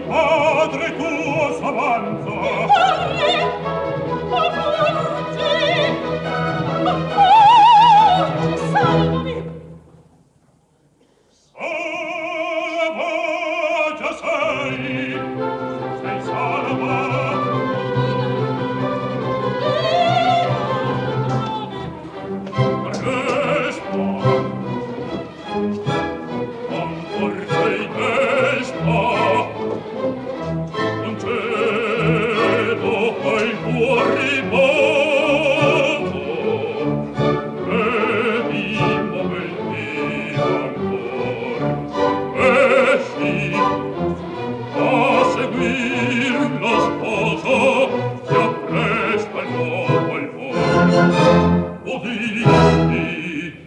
padre tuo s'avanza. Salvami! Salva, già sei salva. Despa, ancor sei despa, concedo al tuo riposo, e di momenti ancor, esci a seguir lo sposo, ti appresta il nuovo al fuoco. Udisci,